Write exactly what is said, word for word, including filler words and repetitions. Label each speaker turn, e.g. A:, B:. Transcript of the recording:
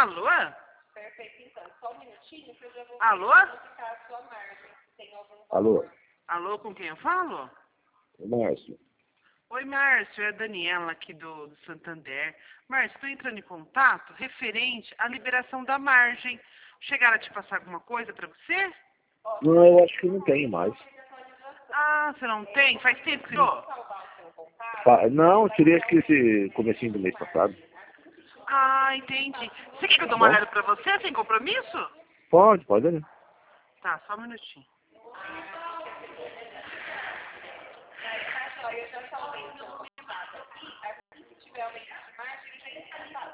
A: Alô?
B: Perfeito, então. Só um minutinho que eu já vou
A: Alô?
B: verificar a sua margem. Se tem algum valor.
C: Alô,
A: Alô, com quem eu falo?
C: Márcio.
A: Oi, Márcio, é a Daniela aqui do, do Santander. Márcio, estou entrando em contato referente à liberação da margem. Chegaram a te passar alguma coisa para você?
C: Não, eu acho que não tenho mais.
A: Ah, você não tem? Faz tempo que tirou?
C: Fa- Não, eu tirei acho que esse comecinho do mês passado.
A: Ah, entendi. Você quer que eu dê uma olhada para você, sem compromisso?
C: Pode, pode olhar.
A: Tá, só um minutinho.
B: Eu já salvei o seu contato aqui. Assim que tiver alguém